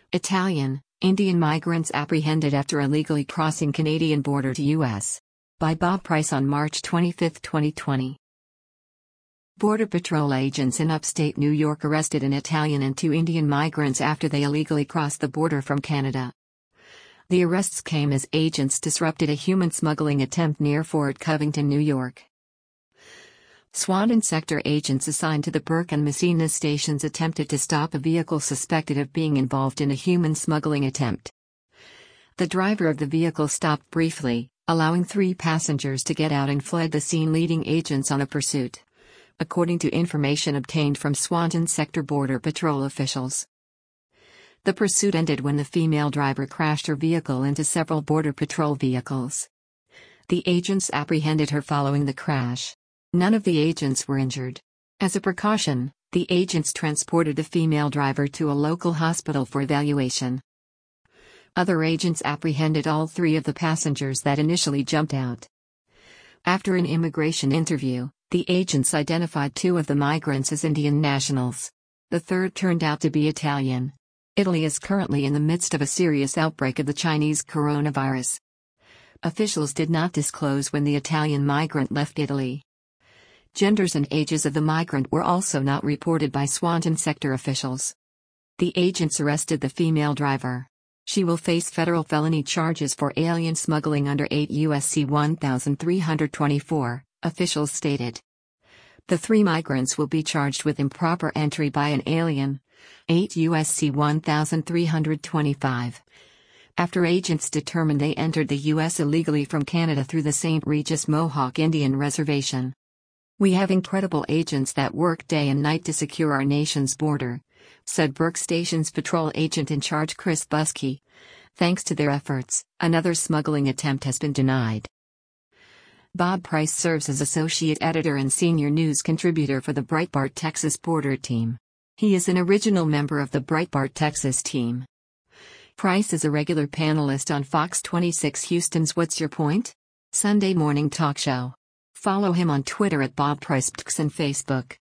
Italian, Indian migrants apprehended after illegally crossing Canadian border to U.S. By Bob Price on March 25, 2020. Border Patrol agents in upstate New York arrested an Italian and two Indian migrants after they illegally crossed the border from Canada. The arrests came as agents disrupted a human smuggling attempt near Fort Covington, New York. Swanton sector agents assigned to the Burke and Massena stations attempted to stop a vehicle suspected of being involved in a human smuggling attempt. The driver of the vehicle stopped briefly, allowing 3 passengers to get out and fled the scene, leading agents on a pursuit, according to information obtained from Swanton sector Border Patrol officials. The pursuit ended when the female driver crashed her vehicle into several Border Patrol vehicles. The agents apprehended her following the crash. None of the agents were injured. As a precaution, the agents transported the female driver to a local hospital for evaluation. Other agents apprehended all 3 of the passengers that initially jumped out. After an immigration interview, the agents identified 2 of the migrants as Indian nationals. The third turned out to be Italian. Italy is currently in the midst of a serious outbreak of the Chinese coronavirus. Officials did not disclose when the Italian migrant left Italy. Genders and ages of the migrant were also not reported by Swanton sector officials. The agents arrested the female driver. She will face federal felony charges for alien smuggling under 8 U.S.C. 1324, officials stated. The 3 migrants will be charged with improper entry by an alien, 8 U.S.C. 1325. After agents determined they entered the U.S. illegally from Canada through the St. Regis Mohawk Indian Reservation. "We have incredible agents that work day and night to secure our nation's border," said Burke Station's patrol agent in charge Chris Buskey. "Thanks to their efforts, another smuggling attempt has been denied." Bob Price serves as associate editor and senior news contributor for the Breitbart Texas Border Team. He is an original member of the Breitbart Texas team. Price is a regular panelist on Fox 26 Houston's What's Your Point? Sunday morning talk show. Follow him on Twitter at Bob Price and Facebook.